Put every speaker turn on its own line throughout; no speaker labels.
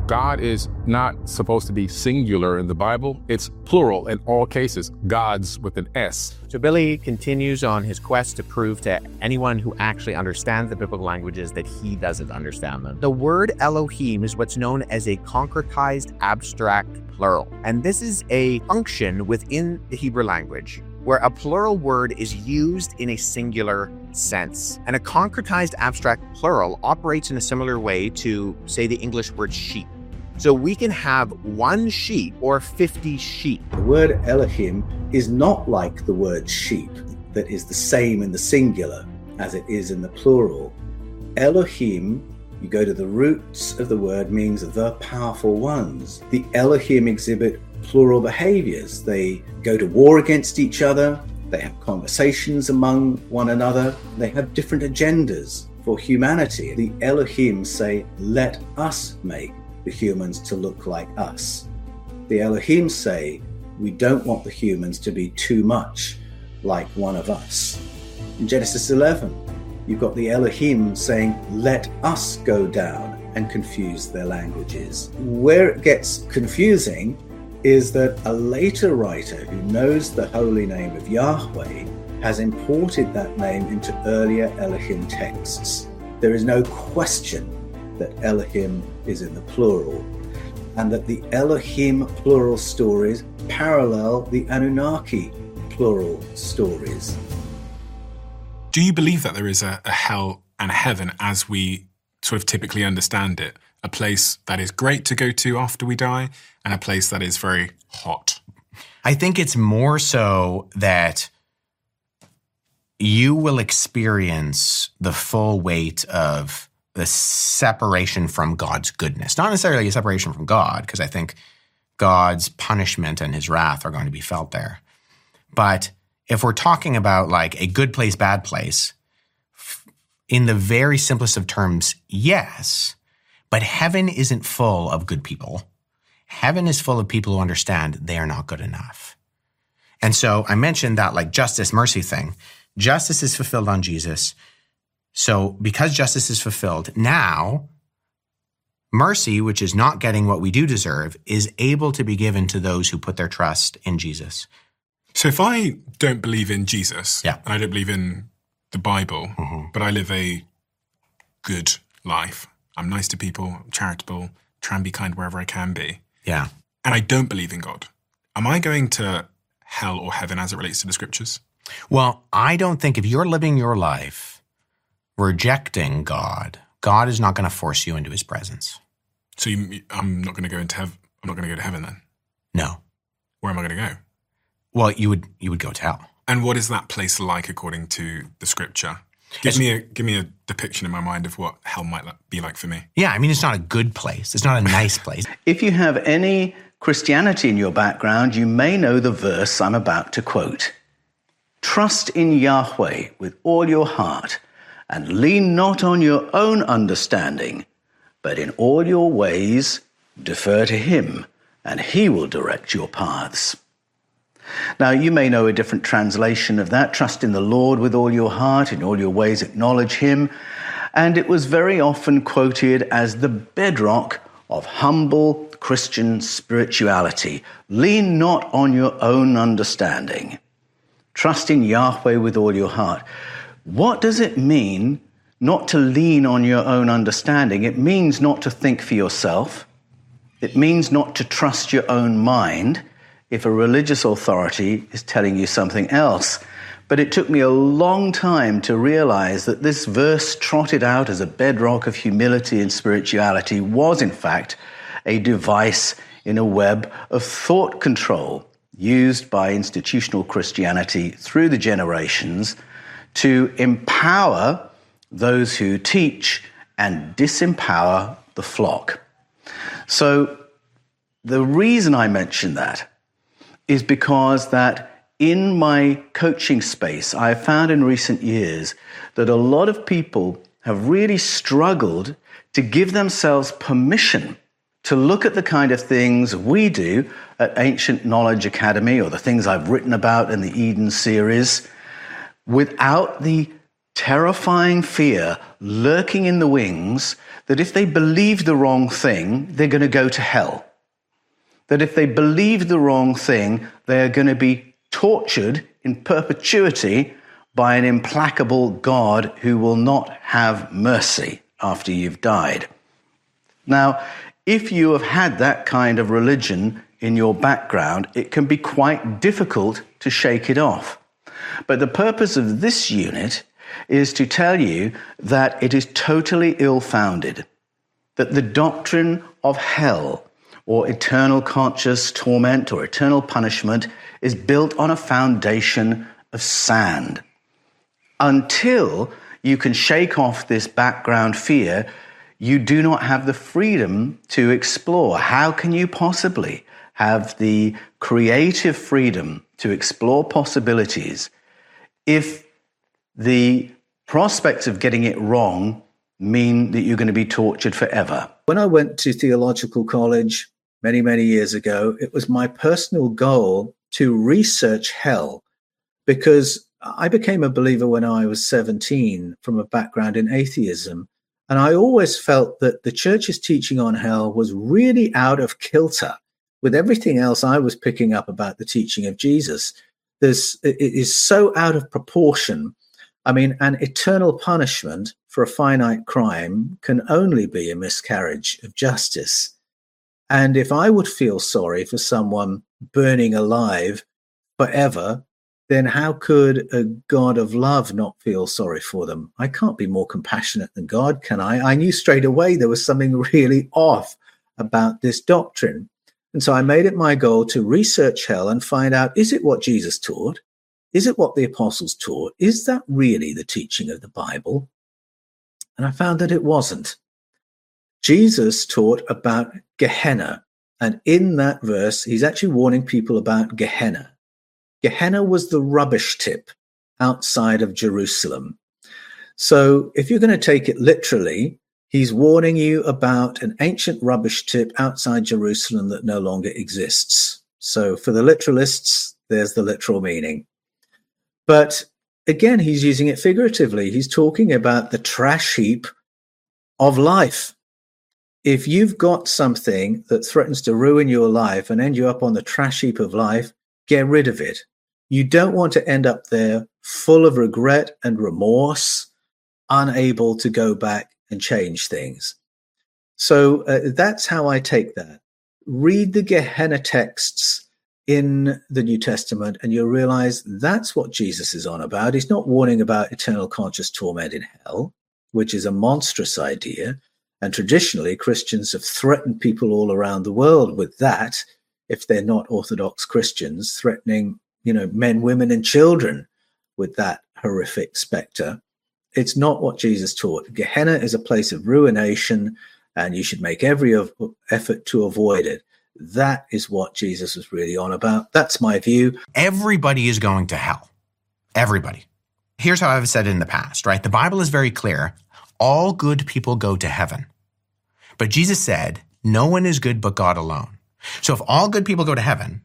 God is not supposed to be singular in the Bible. It's plural in all cases, gods with an S.
So Billy continues on his quest to prove to anyone who actually understands the biblical languages that he doesn't understand them. The word Elohim is what's known as a concretized abstract plural. And this is a function within the Hebrew language where a plural word is used in a singular sense. And a concretized abstract plural operates in a similar way to, say, the English word sheep. So we can have one sheep or 50 sheep.
The word Elohim is not like the word sheep, that is the same in the singular as it is in the plural. Elohim, you go to the roots of the word, means the powerful ones. The Elohim exhibit plural behaviors. They go to war against each other. They have conversations among one another. They have different agendas for humanity. The Elohim say, let us make the humans to look like us. The Elohim say, we don't want the humans to be too much like one of us. In Genesis 11, you've got the Elohim saying, let us go down and confuse their languages. Where it gets confusing is that a later writer who knows the holy name of Yahweh has imported that name into earlier Elohim texts. There is no question that Elohim is in the plural, and that the Elohim plural stories parallel the Anunnaki plural stories.
Do you believe that there is a hell and a heaven as we sort of typically understand it? A place that is great to go to after we die, and a place that is very hot?
I think it's more so that you will experience the full weight of the separation from God's goodness. Not necessarily a separation from God, because I think God's punishment and his wrath are going to be felt there. But if we're talking about like a good place, bad place, in the very simplest of terms, yes. But heaven isn't full of good people. Heaven is full of people who understand they are not good enough. And so I mentioned that like justice, mercy thing. Justice is fulfilled on Jesus. So because justice is fulfilled, now mercy, which is not getting what we do deserve, is able to be given to those who put their trust in Jesus.
So if I don't believe in Jesus,
Yeah.
and I don't believe in the Bible, but I live a good life, I'm nice to people, I'm charitable, try and be kind wherever I can be,
Yeah.
and I don't believe in God, am I going to hell or heaven as it relates to the scriptures?
Well, I don't think if you're living your life rejecting God, God is not going to force you into his presence.
So I'm not going to go into heaven. I'm not going to go to heaven then.
No.
Where am I going to go?
Well, you would go to hell.
And what is that place like according to the scripture? Give me a depiction in my mind of what hell might be like for me.
Yeah, I mean, it's not a good place. It's not a nice place.
If you have any Christianity in your background, you may know the verse I'm about to quote. Trust in Yahweh with all your heart, and lean not on your own understanding, but in all your ways defer to him, and he will direct your paths. Now, you may know a different translation of that. Trust in the Lord with all your heart, in all your ways acknowledge him. And it was very often quoted as the bedrock of humble Christian spirituality. Lean not on your own understanding. Trust in Yahweh with all your heart. What does it mean not to lean on your own understanding? It means not to think for yourself. It means not to trust your own mind if a religious authority is telling you something else. But it took me a long time to realize that this verse, trotted out as a bedrock of humility and spirituality, was in fact a device in a web of thought control used by institutional Christianity through the generations to empower those who teach and disempower the flock. So the reason I mention that is because that in my coaching space, I have found in recent years that a lot of people have really struggled to give themselves permission to look at the kind of things we do at Ancient Knowledge Academy, or the things I've written about in the Eden series, without the terrifying fear lurking in the wings that if they believe the wrong thing, they're going to go to hell. That if they believe the wrong thing, they're going to be tortured in perpetuity by an implacable God who will not have mercy after you've died. Now, if you have had that kind of religion in your background, it can be quite difficult to shake it off. But the purpose of this unit is to tell you that it is totally ill-founded, that the doctrine of hell or eternal conscious torment or eternal punishment is built on a foundation of sand. Until you can shake off this background fear, you do not have the freedom to explore. How can you possibly have the creative freedom to explore possibilities if the prospects of getting it wrong mean that you're going to be tortured forever?
When I went to theological college many, many years ago, it was my personal goal to research hell, because I became a believer when I was 17 from a background in atheism. And I always felt that the church's teaching on hell was really out of kilter with everything else I was picking up about the teaching of Jesus. It is so out of proportion. I mean, an eternal punishment for a finite crime can only be a miscarriage of justice. And if I would feel sorry for someone burning alive forever, then how could a God of love not feel sorry for them? I can't be more compassionate than God, can I? I knew straight away there was something really off about this doctrine. And so I made it my goal to research hell and find out, is it what Jesus taught? Is it what the apostles taught? Is that really the teaching of the Bible? And I found that it wasn't. Jesus taught about Gehenna. And in that verse, he's actually warning people about Gehenna. Gehenna was the rubbish tip outside of Jerusalem. So if you're going to take it literally, he's warning you about an ancient rubbish tip outside Jerusalem that no longer exists. So for the literalists, there's the literal meaning. But again, he's using it figuratively. He's talking about the trash heap of life. If you've got something that threatens to ruin your life and end you up on the trash heap of life, get rid of it. You don't want to end up there full of regret and remorse, unable to go back and change things. So that's how I take that. Read the Gehenna texts in the New Testament and you'll realize that's what Jesus is on about. He's not warning about eternal conscious torment in hell, which is a monstrous idea. And traditionally, Christians have threatened people all around the world with that, if they're not Orthodox Christians, threatening, men, women, and children with that horrific specter. It's not what Jesus taught. Gehenna is a place of ruination, and you should make every effort to avoid it. That is what Jesus was really on about. That's my view.
Everybody is going to hell. Everybody. Here's how I've said it in the past, right? The Bible is very clear. All good people go to heaven. But Jesus said, no one is good but God alone. So if all good people go to heaven,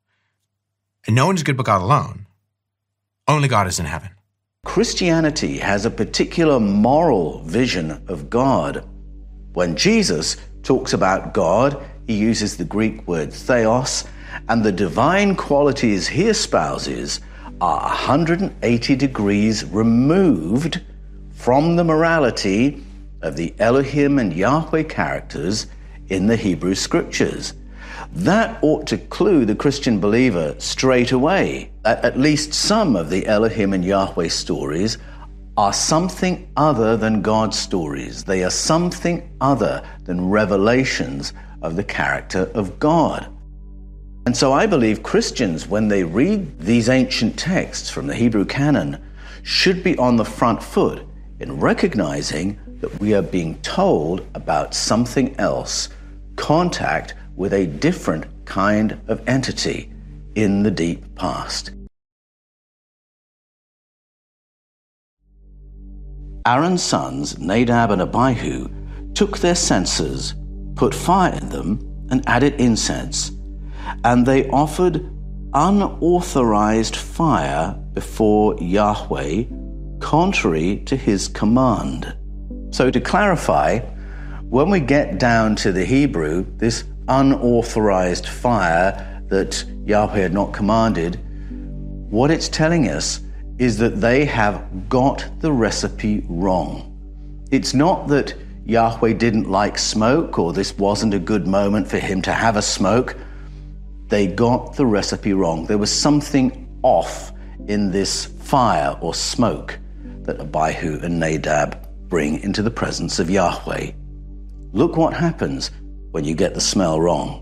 and no one is good but God alone, only God is in heaven.
Christianity has a particular moral vision of God. When Jesus talks about God, he uses the Greek word theos, and the divine qualities he espouses are 180 degrees removed from the morality of the Elohim and Yahweh characters in the Hebrew Scriptures. That ought to clue the Christian believer straight away that at least some of the Elohim and Yahweh stories are something other than God's stories. They are something other than revelations of the character of God. And so I believe Christians, when they read these ancient texts from the Hebrew canon, should be on the front foot in recognizing that we are being told about something else, contact with a different kind of entity in the deep past. Aaron's sons, Nadab and Abihu, took their censers, put fire in them, and added incense, and they offered unauthorized fire before Yahweh contrary to his command. So to clarify, when we get down to the Hebrew, this unauthorized fire that Yahweh had not commanded, what it's telling us is that they have got the recipe wrong. It's not that Yahweh didn't like smoke or this wasn't a good moment for him to have a smoke. They got the recipe wrong. There was something off in this fire or smoke that Abihu and Nadab bring into the presence of Yahweh. Look what happens when you get the smell wrong.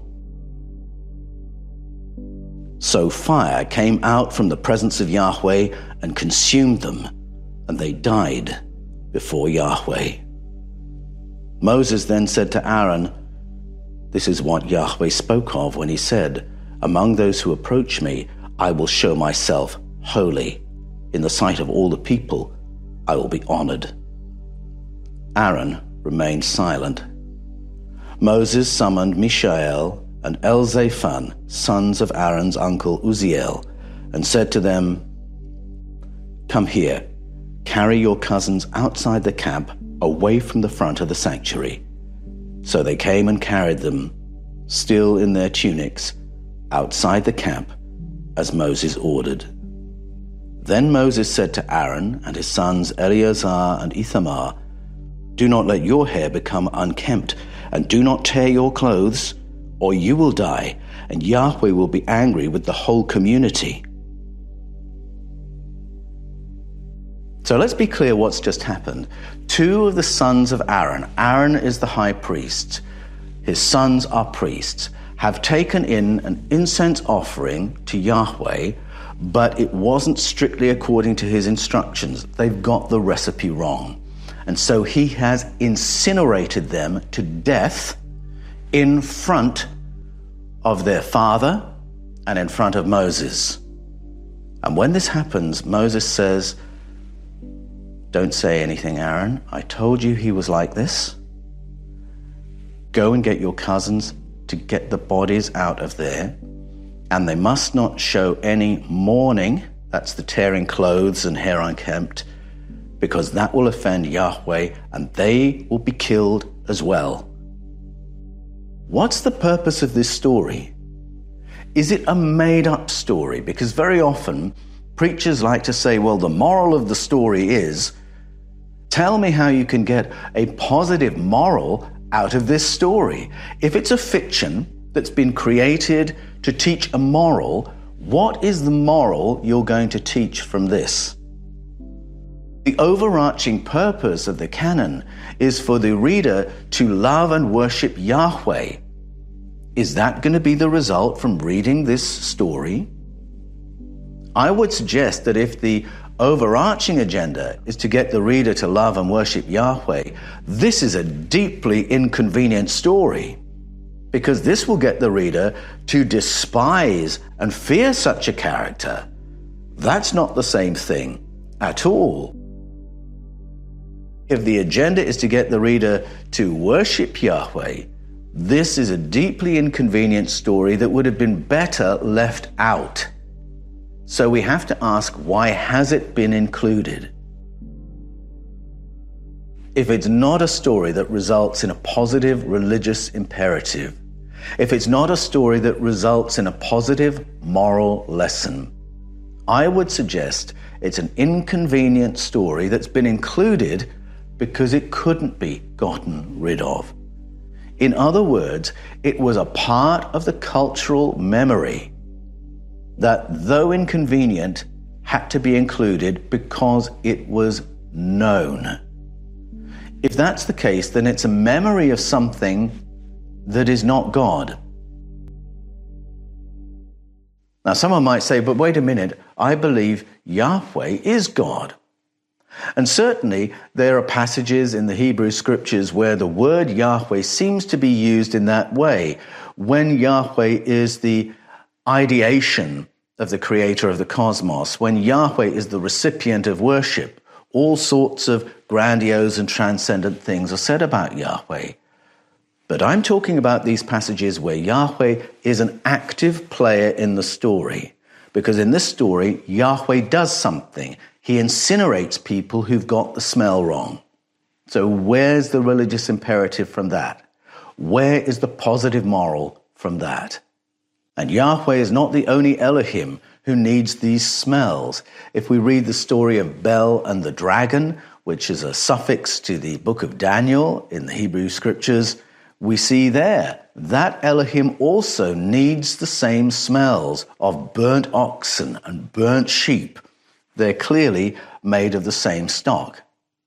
So fire came out from the presence of Yahweh and consumed them, and they died before Yahweh. Moses then said to Aaron, "This is what Yahweh spoke of when he said, 'Among those who approach me, I will show myself holy. In the sight of all the people, I will be honored.'" Aaron remained silent. Moses summoned Mishael and Elzaphan, sons of Aaron's uncle Uzziel, and said to them, "Come here, carry your cousins outside the camp, away from the front of the sanctuary." So they came and carried them, still in their tunics, outside the camp, as Moses ordered. Then Moses said to Aaron and his sons Eleazar and Ithamar, "Do not let your hair become unkempt, and do not tear your clothes, or you will die, and Yahweh will be angry with the whole community." So let's be clear what's just happened. Two of the sons of Aaron is the high priest, his sons are priests, have taken in an incense offering to Yahweh, but it wasn't strictly according to his instructions. They've got the recipe wrong. And so he has incinerated them to death in front of their father and in front of Moses. And when this happens, Moses says, "Don't say anything, Aaron. I told you he was like this. Go and get your cousins to get the bodies out of there, and they must not show any mourning," that's the tearing clothes and hair unkempt, "because that will offend Yahweh, and they will be killed as well." What's the purpose of this story? Is it a made-up story? Because very often preachers like to say, well, the moral of the story is, tell me how you can get a positive moral out of this story. If it's a fiction that's been created to teach a moral, what is the moral you're going to teach from this? The overarching purpose of the canon is for the reader to love and worship Yahweh. Is that going to be the result from reading this story? I would suggest that if the overarching agenda is to get the reader to love and worship Yahweh, this is a deeply inconvenient story, because this will get the reader to despise and fear such a character. That's not the same thing at all. If the agenda is to get the reader to worship Yahweh, this is a deeply inconvenient story that would have been better left out. So we have to ask, why has it been included? If it's not a story that results in a positive religious imperative, if it's not a story that results in a positive moral lesson, I would suggest it's an inconvenient story that's been included because it couldn't be gotten rid of. In other words, it was a part of the cultural memory that, though inconvenient, had to be included because it was known. If that's the case, then it's a memory of something that is not God. Now, someone might say, but wait a minute, I believe Yahweh is God. And certainly there are passages in the Hebrew scriptures where the word Yahweh seems to be used in that way, when Yahweh is the ideation of the creator of the cosmos, when Yahweh is the recipient of worship. All sorts of grandiose and transcendent things are said about Yahweh. But I'm talking about these passages where Yahweh is an active player in the story, because in this story, Yahweh does something. He incinerates people who've got the smell wrong. So where's the religious imperative from that? Where is the positive moral from that? And Yahweh is not the only Elohim who needs these smells. If we read the story of Bel and the dragon, which is a suffix to the book of Daniel in the Hebrew scriptures, we see there that Elohim also needs the same smells of burnt oxen and burnt sheep. They're clearly made of the same stock.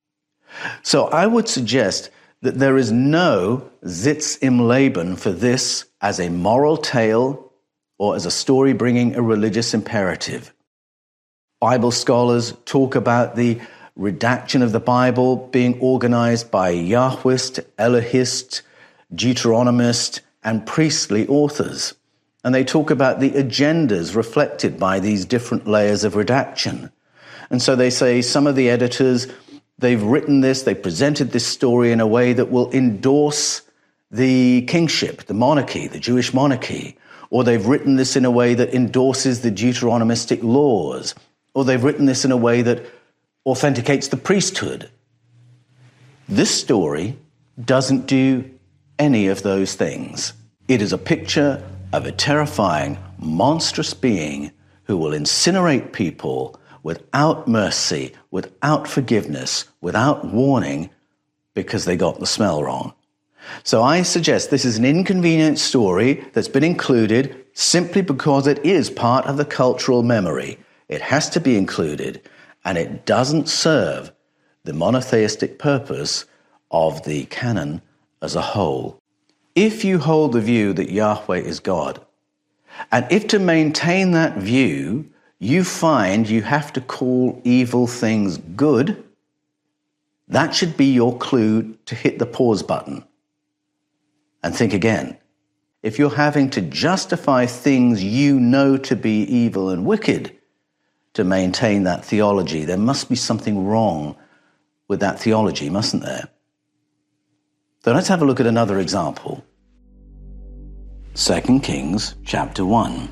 So I would suggest that there is no Zitz im Leben for this as a moral tale or as a story bringing a religious imperative. Bible scholars talk about the redaction of the Bible being organized by Yahwist, Elohist, Deuteronomist, and priestly authors. And they talk about the agendas reflected by these different layers of redaction. And so they say some of the editors, they've written this, they presented this story in a way that will endorse the kingship, the monarchy, the Jewish monarchy. Or they've written this in a way that endorses the Deuteronomistic laws. Or they've written this in a way that authenticates the priesthood. This story doesn't do any of those things. It is a picture of a terrifying, monstrous being who will incinerate people without mercy, without forgiveness, without warning, because they got the smell wrong. So I suggest this is an inconvenient story that's been included simply because it is part of the cultural memory. It has to be included, and it doesn't serve the monotheistic purpose of the canon as a whole. If you hold the view that Yahweh is God, and if to maintain that view you find you have to call evil things good, that should be your clue to hit the pause button and think again. If you're having to justify things you know to be evil and wicked to maintain that theology, there must be something wrong with that theology, mustn't there? So let's have a look at another example. 2 Kings chapter 1.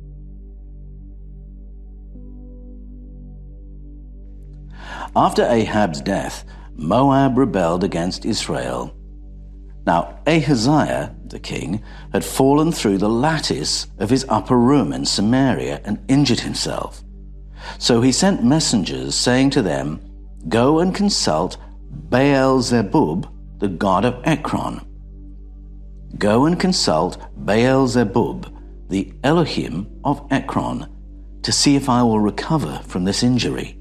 After Ahab's death, Moab rebelled against Israel. Now Ahaziah, the king, had fallen through the lattice of his upper room in Samaria and injured himself. So he sent messengers saying to them, "Go and consult Baal-zebub, the god of Ekron. Go and consult Baal-zebub, the Elohim of Ekron, to see if I will recover from this injury."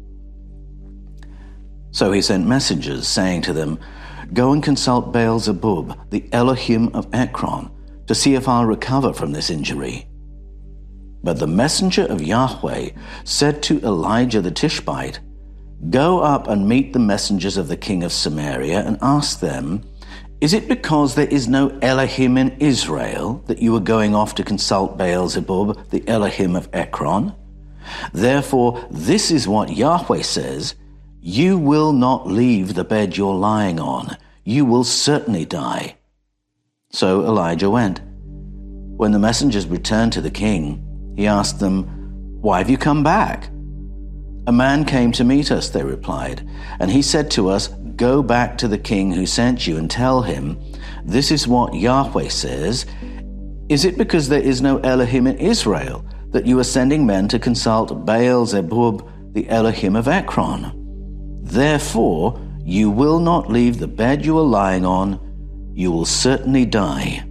So he sent messengers saying to them, "Go and consult Baal-zebub, the Elohim of Ekron, to see if I'll recover from this injury." But the messenger of Yahweh said to Elijah the Tishbite, "Go up and meet the messengers of the king of Samaria and ask them, is it because there is no Elohim in Israel that you are going off to consult Baal-zebub, the Elohim of Ekron? Therefore, this is what Yahweh says, you will not leave the bed you're lying on. You will certainly die." So Elijah went. When the messengers returned to the king, he asked them, "Why have you come back?" "A man came to meet us," they replied, "and he said to us, 'Go back to the king who sent you and tell him, this is what Yahweh says. Is it because there is no Elohim in Israel that you are sending men to consult Baal-zebub, the Elohim of Ekron? Therefore, you will not leave the bed you are lying on. You will certainly die.'"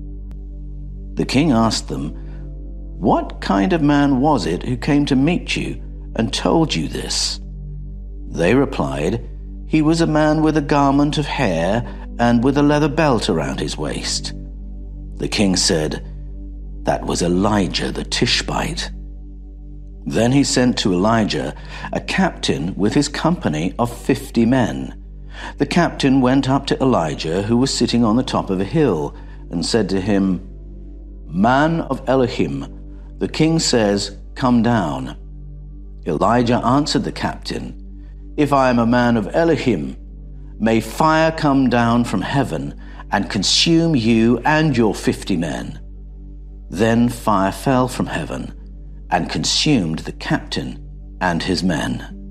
The king asked them, "What kind of man was it who came to meet you and told you this?" They replied, "He was a man with a garment of hair and with a leather belt around his waist." The king said, "That was Elijah the Tishbite." Then he sent to Elijah a captain with his company of 50 men. The captain went up to Elijah, who was sitting on the top of a hill, and said to him, "Man of Elohim, the king says, 'Come down.'" Elijah answered the captain, "If I am a man of Elohim, may fire come down from heaven and consume you and your 50 men." Then fire fell from heaven and consumed the captain and his men.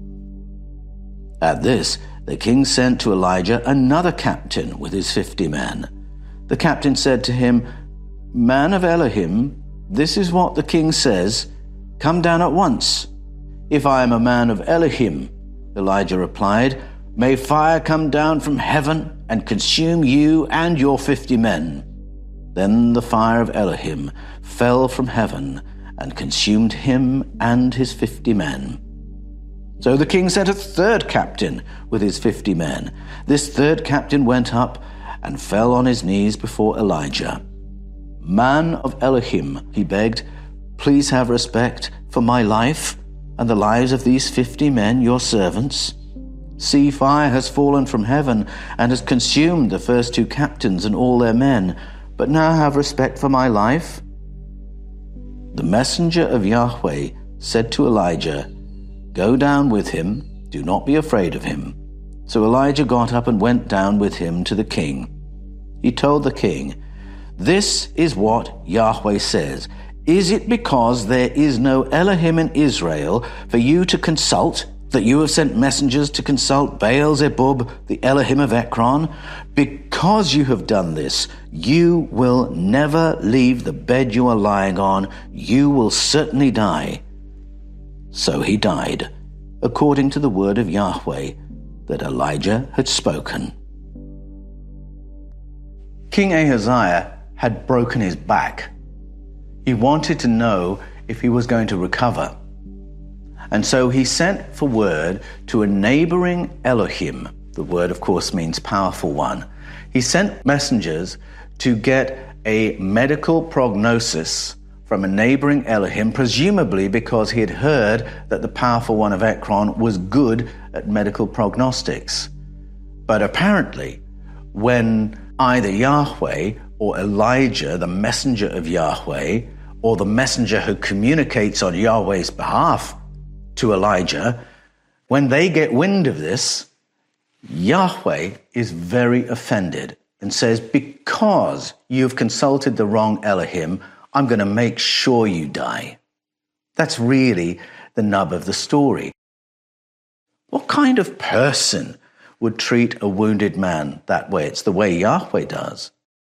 At this, the king sent to Elijah another captain with his 50 men. The captain said to him, "Man of Elohim, this is what the king says. Come down at once." "If I am a man of Elohim," Elijah replied, "may fire come down from heaven and consume you and your 50 men." Then the fire of Elohim fell from heaven and consumed him and his 50 men. So the king sent a third captain with his 50 men. This third captain went up and fell on his knees before Elijah. "Man of Elohim," he begged, "please have respect for my life and the lives of these 50 men, your servants. See, fire has fallen from heaven and has consumed the first 2 captains and all their men, but now have respect for my life." The messenger of Yahweh said to Elijah, "Go down with him, do not be afraid of him." So Elijah got up and went down with him to the king. He told the king, "This is what Yahweh says. Is it because there is no Elohim in Israel for you to consult, that you have sent messengers to consult Baal-zebub, the Elohim of Ekron? Because you have done this, you will never leave the bed you are lying on. You will certainly die." So he died, according to the word of Yahweh that Elijah had spoken. King Ahaziah had broken his back. He wanted to know if he was going to recover. And so he sent for word to a neighboring Elohim. The word, of course, means powerful one. He sent messengers to get a medical prognosis from a neighboring Elohim, presumably because he had heard that the powerful one of Ekron was good at medical prognostics. But apparently, when either Yahweh or Elijah, the messenger of Yahweh, or the messenger who communicates on Yahweh's behalf to Elijah, when they get wind of this, Yahweh is very offended and says, "Because you've consulted the wrong Elohim, I'm going to make sure you die." That's really the nub of the story. What kind of person would treat a wounded man that way? It's the way Yahweh does.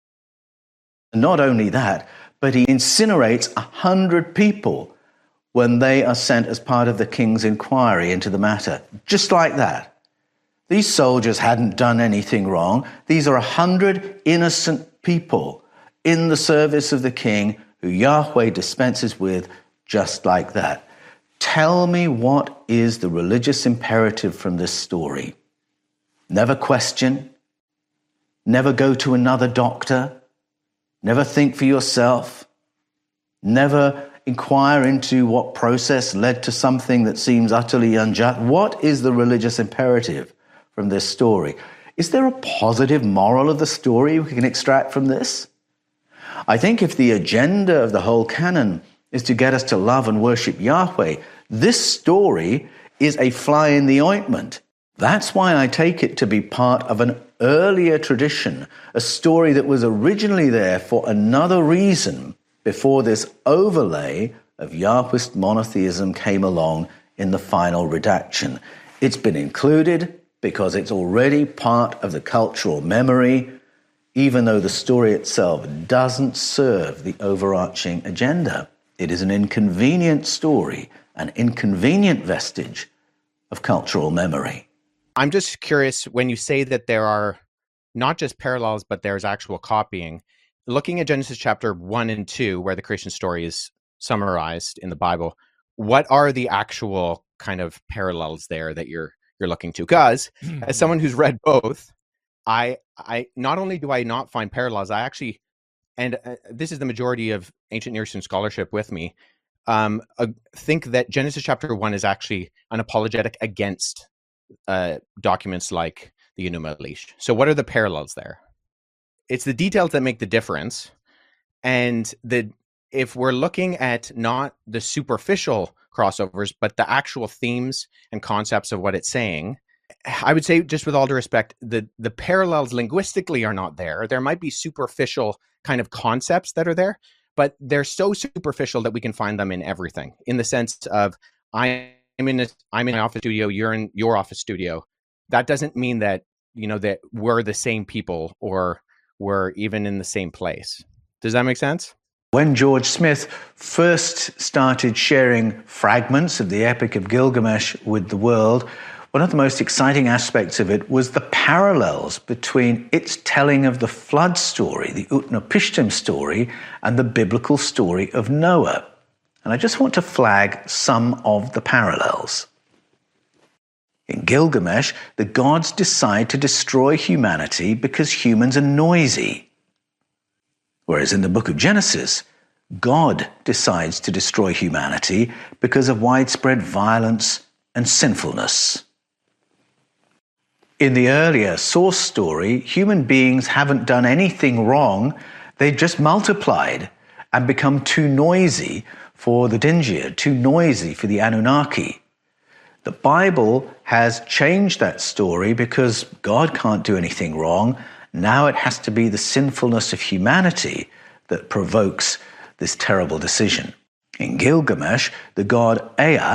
And not only that, but he incinerates 100 people when they are sent as part of the king's inquiry into the matter. Just like that. These soldiers hadn't done anything wrong. These are 100 innocent people in the service of the king who Yahweh dispenses with just like that. Tell me, what is the religious imperative from this story? Never question. Never go to another doctor. Never think for yourself. Never inquire into what process led to something that seems utterly unjust. What is the religious imperative from this story? Is there a positive moral of the story we can extract from this? I think if the agenda of the whole canon is to get us to love and worship Yahweh, this story is a fly in the ointment. That's why I take it to be part of an earlier tradition, a story that was originally there for another reason before this overlay of Yahwist monotheism came along in the final redaction. It's been included because it's already part of the cultural memory, even though the story itself doesn't serve the overarching agenda. It is an inconvenient story, an inconvenient vestige of cultural memory.
I'm just curious, when you say that there are not just parallels, but there's actual copying, looking at Genesis chapter 1 and 2, where the creation story is summarized in the Bible, what are the actual kind of parallels there that you're looking to? Because as someone who's read both, I not only do I not find parallels, I actually, and this is the majority of ancient Near Eastern scholarship with me, think that Genesis chapter 1 is actually an apologetic against documents like the Enuma Elish. So what are the parallels there? It's the details that make the difference. And if we're looking at not the superficial crossovers, but the actual themes and concepts of what it's saying, I would say, just with all due respect, the parallels linguistically are not there. There might be superficial kind of concepts that are there, but they're so superficial that we can find them in everything, in the sense of I'm in my office studio, you're in your office studio. that doesn't mean that, that we're the same people or we're even in the same place. Does that make sense?
When George Smith first started sharing fragments of the Epic of Gilgamesh with the world, one of the most exciting aspects of it was the parallels between its telling of the flood story, the Utnapishtim story, and the biblical story of Noah. And I just want to flag some of the parallels. In Gilgamesh, the gods decide to destroy humanity because humans are noisy. Whereas in the book of Genesis, God decides to destroy humanity because of widespread violence and sinfulness. In the earlier source story, human beings haven't done anything wrong. They've just multiplied and become too noisy for the Dingir, too noisy for the Anunnaki. The Bible has changed that story because God can't do anything wrong. Now it has to be the sinfulness of humanity that provokes this terrible decision. In Gilgamesh, the god Ea,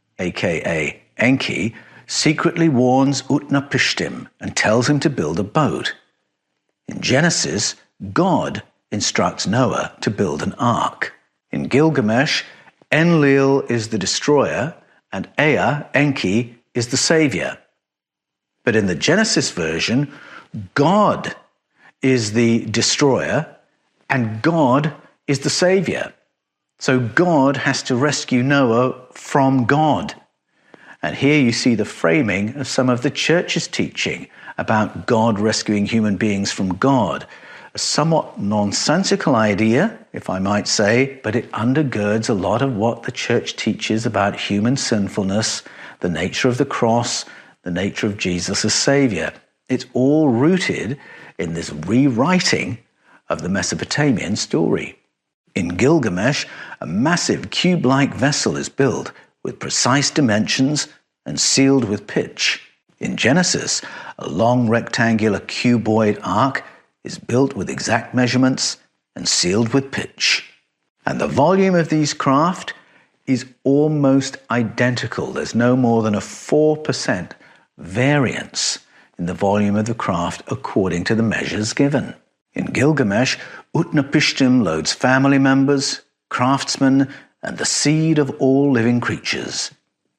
aka Enki, secretly warns Utnapishtim and tells him to build a boat. In Genesis, God instructs Noah to build an ark. In Gilgamesh, Enlil is the destroyer and Ea, Enki, is the savior. But in the Genesis version, God is the destroyer and God is the savior. So God has to rescue Noah from God. And here you see the framing of some of the church's teaching about God rescuing human beings from God. A somewhat nonsensical idea, if I might say, but it undergirds a lot of what the church teaches about human sinfulness, the nature of the cross, the nature of Jesus as Savior. It's all rooted in this rewriting of the Mesopotamian story. In Gilgamesh, a massive cube-like vessel is built with precise dimensions and sealed with pitch. In Genesis, a long rectangular cuboid ark is built with exact measurements and sealed with pitch. And the volume of these craft is almost identical. There's no more than a 4% variance in the volume of the craft according to the measures given. In Gilgamesh, Utnapishtim loads family members, craftsmen, and the seed of all living creatures.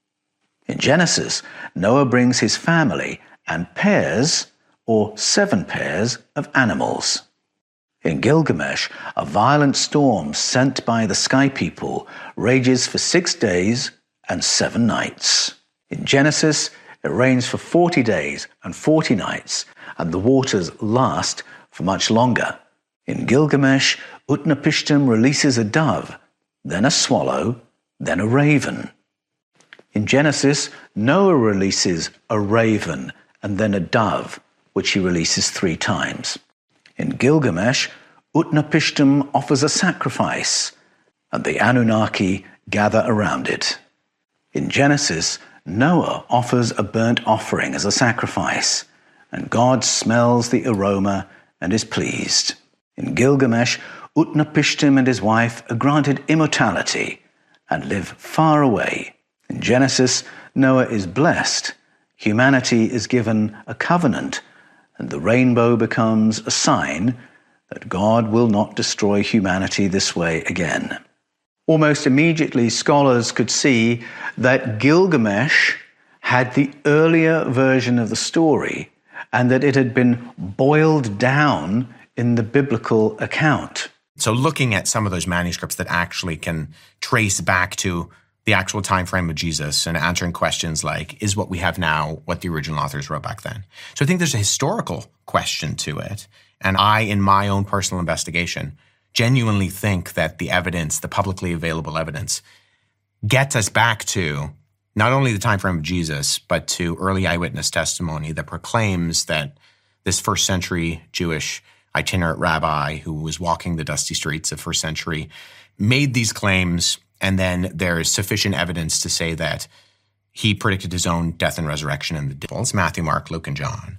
In Genesis, Noah brings his family and pairs, or 7 pairs, of animals. In Gilgamesh, a violent storm sent by the sky people rages for 6 days and 7 nights. In Genesis, it rains for 40 days and 40 nights, and the waters last for much longer. In Gilgamesh, Utnapishtim releases a dove, then a swallow, then a raven. In Genesis, Noah releases a raven and then a dove, which he releases 3 times. In Gilgamesh, Utnapishtim offers a sacrifice, and the Anunnaki gather around it. In Genesis, Noah offers a burnt offering as a sacrifice, and God smells the aroma and is pleased. In Gilgamesh, Utnapishtim and his wife are granted immortality and live far away. In Genesis, Noah is blessed, humanity is given a covenant, and the rainbow becomes a sign that God will not destroy humanity this way again. Almost immediately, scholars could see that Gilgamesh had the earlier version of the story and that it had been boiled down in the biblical account.
So looking at some of those manuscripts that actually can trace back to the actual time frame of Jesus and answering questions like, is what we have now what the original authors wrote back then? So I think there's a historical question to it. And I, in my own personal investigation, genuinely think that the evidence, the publicly available evidence, gets us back to not only the time frame of Jesus, but to early eyewitness testimony that proclaims that this first century Jewish itinerant rabbi who was walking the dusty streets of first century made these claims, and then there is sufficient evidence to say that he predicted his own death and resurrection in the Gospels, Matthew, Mark, Luke, and John.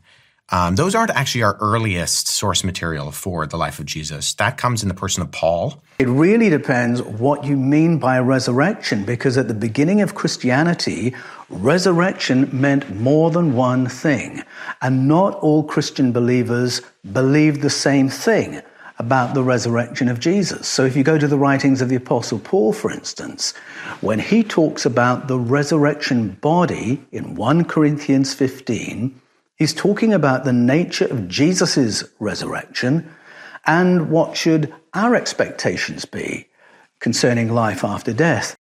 Those aren't actually our earliest source material for the life of Jesus. That comes in the person of Paul.
It really depends what you mean by resurrection, because at the beginning of Christianity, resurrection meant more than one thing. And not all Christian believers believed the same thing about the resurrection of Jesus. So if you go to the writings of the Apostle Paul, for instance, when he talks about the resurrection body in 1 Corinthians 15, he's talking about the nature of Jesus' resurrection and what should our expectations be concerning life after death.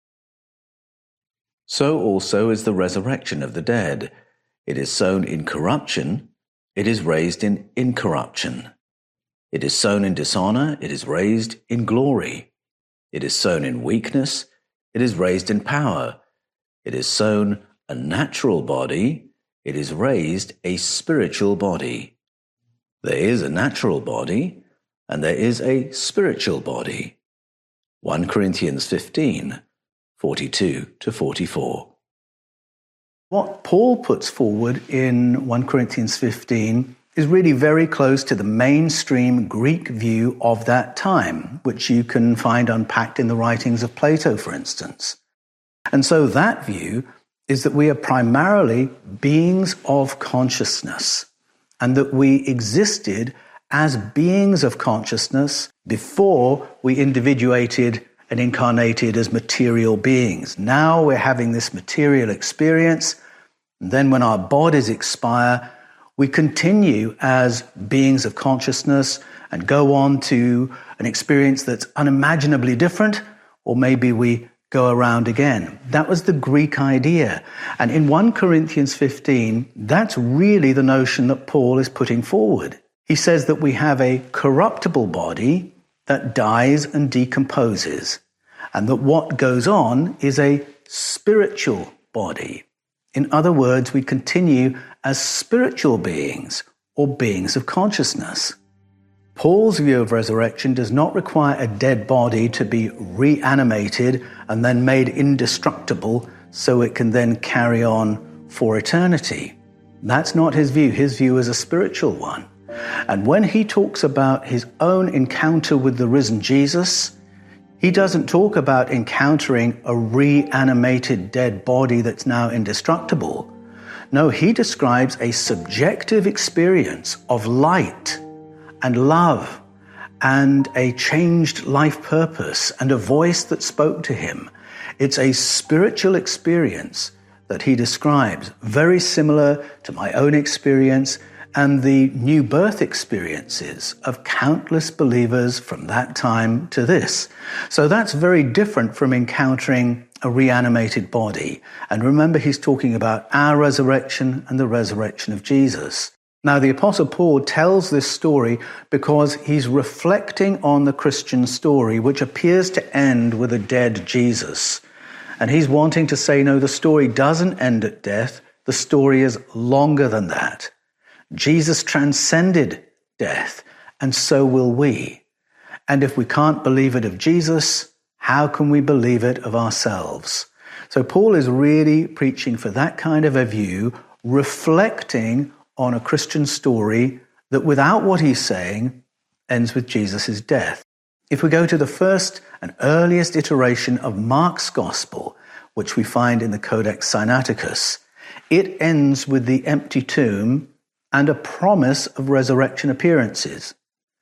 So also is the resurrection of the dead. It is sown in corruption, it is raised in incorruption. It is sown in dishonor, it is raised in glory. It is sown in weakness, it is raised in power. It is sown a natural body, it is raised a spiritual body. There is a natural body, and there is a spiritual body. 1 Corinthians 15, 42 to 44. What Paul puts forward in 1 Corinthians 15 is really very close to the mainstream Greek view of that time, which you can find unpacked in the writings of Plato, for instance. And so that view is that we are primarily beings of consciousness, and that we existed as beings of consciousness before we individuated and incarnated as material beings. Now we're having this material experience, and then when our bodies expire, we continue as beings of consciousness and go on to an experience that's unimaginably different, or maybe we go around again. That was the Greek idea. And in 1 Corinthians 15, that's really the notion that Paul is putting forward. He says that we have a corruptible body that dies and decomposes, and that what goes on is a spiritual body. In other words, we continue as spiritual beings or beings of consciousness. Paul's view of resurrection does not require a dead body to be reanimated and then made indestructible so it can then carry on for eternity. That's not his view. His view is a spiritual one. And when he talks about his own encounter with the risen Jesus, he doesn't talk about encountering a reanimated dead body that's now indestructible. No, he describes a subjective experience of light and love and a changed life purpose and a voice that spoke to him. It's a spiritual experience that he describes, very similar to my own experience and the new birth experiences of countless believers from that time to this. So that's very different from encountering a reanimated body. And remember, he's talking about our resurrection and the resurrection of Jesus. Now, the Apostle Paul tells this story because he's reflecting on the Christian story, which appears to end with a dead Jesus. And he's wanting to say, no, the story doesn't end at death. The story is longer than that. Jesus transcended death, and so will we. And if we can't believe it of Jesus, how can we believe it of ourselves? So Paul is really preaching for that kind of a view, reflecting on a Christian story that without what he's saying ends with Jesus' death. If we go to the first and earliest iteration of Mark's Gospel, which we find in the Codex Sinaiticus, it ends with the empty tomb and a promise of resurrection appearances.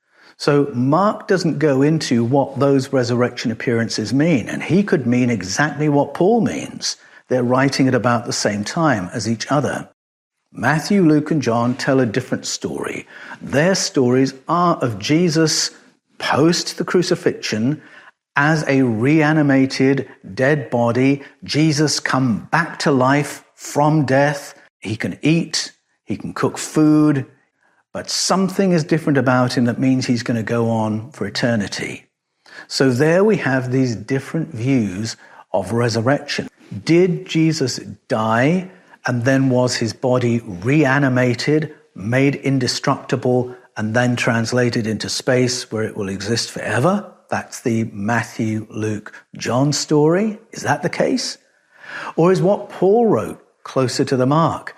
So Mark doesn't go into what those resurrection appearances mean, and he could mean exactly what Paul means. They're writing at about the same time as each other. Matthew, Luke, and John tell a different story. Their stories are of Jesus post the crucifixion as a reanimated dead body. Jesus come back to life from death. He can eat, he can cook food, but something is different about him that means he's going to go on for eternity. So there we have these different views of resurrection. Did Jesus die, and then was his body reanimated, made indestructible, and then translated into space where it will exist forever? That's the Matthew, Luke, John story. Is that the case? Or is what Paul wrote closer to the mark?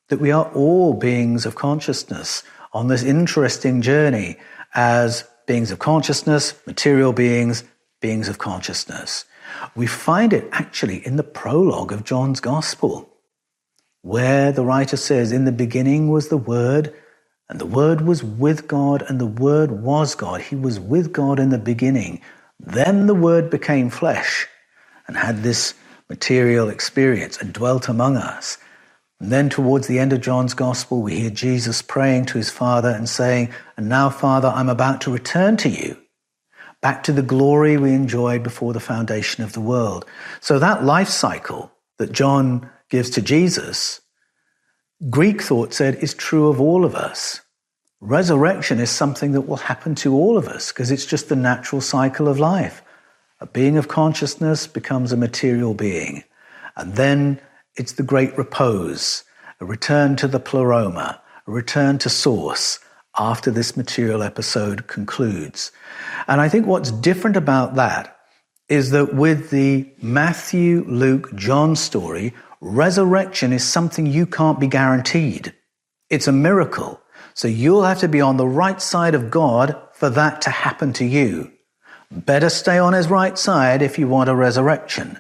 that we are all beings of consciousness on this interesting journey as beings of consciousness, material beings, beings of consciousness. We find it actually in the prologue of John's Gospel, where the writer says, "In the beginning was the Word, and the Word was with God, and the Word was God. He was with God in the beginning. Then the Word became flesh and had this material experience and dwelt among us." And then towards the end of John's Gospel, we hear Jesus praying to his Father and saying, "And now, Father, I'm about to return to you, back to the glory we enjoyed before the foundation of the world." So that life cycle that John gives to Jesus, Greek thought said, is true of all of us. Resurrection is something that will happen to all of us because it's just the natural cycle of life. A being of consciousness becomes a material being. And then it's the great repose, a return to the pleroma, a return to source after this material episode concludes. And I think what's different about that is that with the Matthew, Luke, John story, resurrection is something you can't be guaranteed. It's a miracle. So you'll have to be on the right side of God for that to happen to you. Better stay on his right side if you want a resurrection.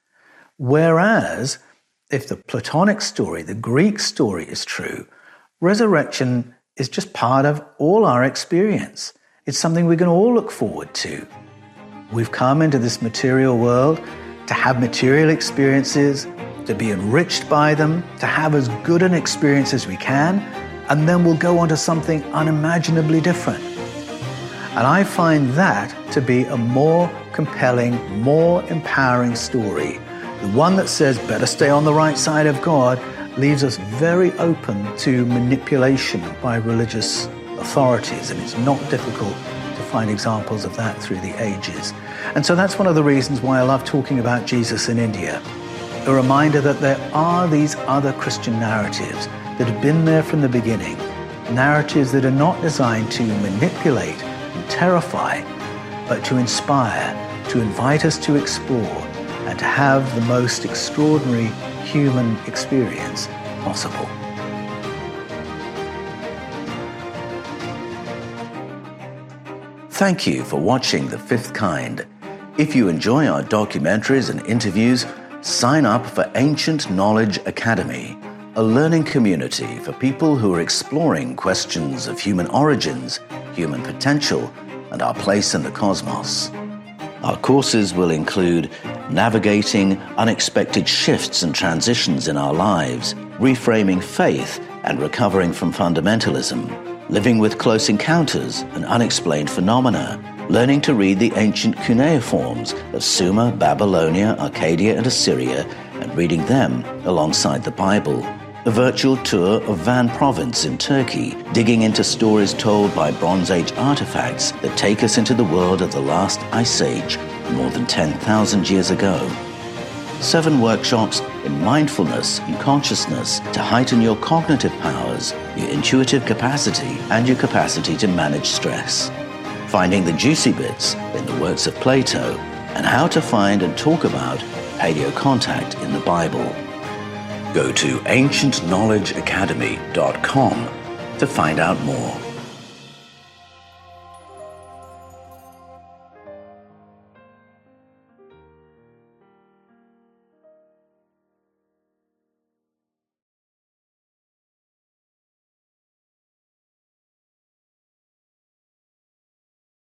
Whereas, if the Platonic story, the Greek story is true, resurrection is just part of all our experience. It's something we can all look forward to. We've come into this material world to have material experiences, to be enriched by them, to have as good an experience as we can, and then we'll go on to something unimaginably different. And I find that to be a more compelling, more empowering story. The one that says, better stay on the right side of God, leaves us very open to manipulation by religious authorities, and it's not difficult to find examples of that through the ages. And so that's one of the reasons why I love talking about Jesus in India. A reminder that there are these other Christian narratives that have been there from the beginning, narratives that are not designed to manipulate and terrify, but to inspire, to invite us to explore, and to have the most extraordinary human experience possible. Thank you for watching The Fifth Kind. If you enjoy our documentaries and interviews, sign up for Ancient Knowledge Academy, a learning community for people who are exploring questions of human origins, human potential, and our place in the cosmos. Our courses will include navigating unexpected shifts and transitions in our lives, reframing faith and recovering from fundamentalism, living with close encounters and unexplained phenomena, learning to read the ancient cuneiforms of Sumer, Babylonia, Arcadia, and Assyria, and reading them alongside the Bible. A virtual tour of Van Province in Turkey, digging into stories told by Bronze Age artifacts that take us into the world of the last ice age, more than 10,000 years ago. 7 workshops in mindfulness and consciousness to heighten your cognitive powers, your intuitive capacity, and your capacity to manage stress. Finding the juicy bits in the works of Plato, and how to find and talk about paleocontact in the Bible. Go to ancientknowledgeacademy.com to find out more.